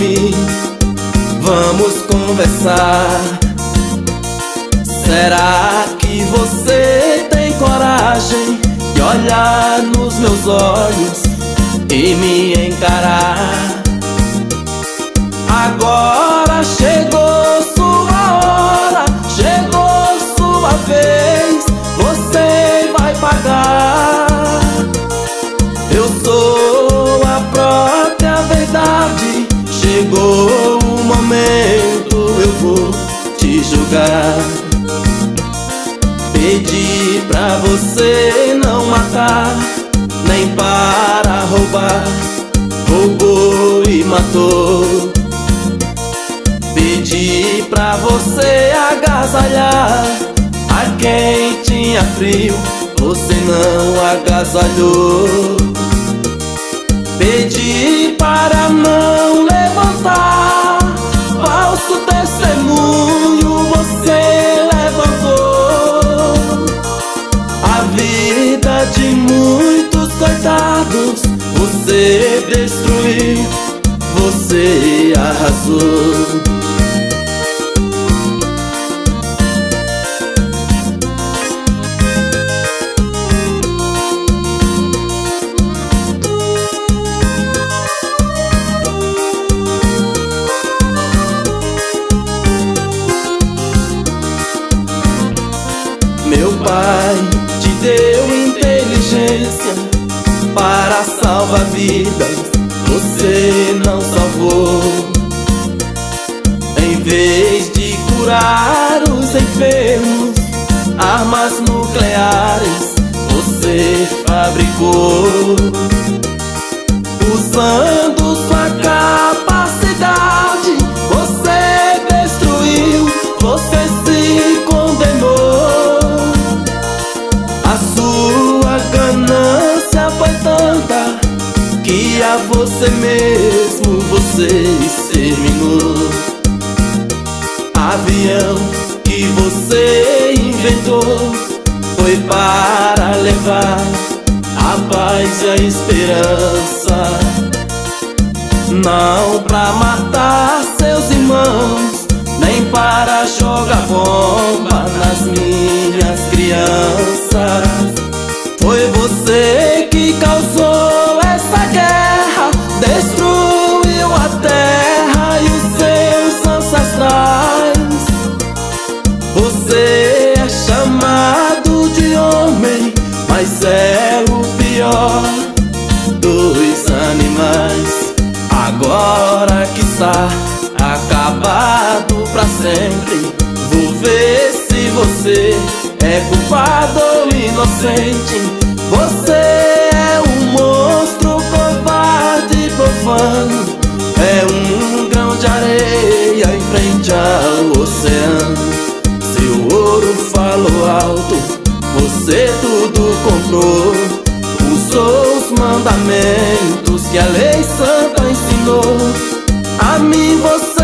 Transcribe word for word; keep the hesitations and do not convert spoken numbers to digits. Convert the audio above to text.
mim, vamos conversar. Será que você tem coragem de olhar nos meus olhos e me encarar? Agora chegou sua hora, chegou sua vez, você vai pagar. Eu sou a própria verdade, chegou o momento, eu vou te julgar. Pedi pra você não matar, nem para roubar, roubou e matou. Pedi pra você agasalhar a quem tinha frio, você não agasalhou. Pedi para não levantar falso testemunho, você levantou. A vida de muitos coitados você destruiu, você arrasou. Meu pai te deu inteligência para salvar vidas, você não salvou. Em vez de curar os enfermos, armas nucleares você fabricou. Usando sua capacidade, você destruiu, você se condenou. A sua ganância foi tanta que a você mesmo você exterminou. Avião que você inventou foi para levar a paz e a esperança, não pra matar seus irmãos, nem para jogar bomba nas minhas crianças. Foi você que causou essa guerra, destruiu a terra e os seus ancestrais. Você é chamado de homem, mas é o pior dos animais. Agora que está acabado pra sempre, vou ver se você é culpado ou inocente. Você é um monstro covarde e profano, é um grão de areia em frente ao oceano. Seu ouro falou alto, você tudo comprou, usou os mandamentos que a lei santa ensinou. A mim você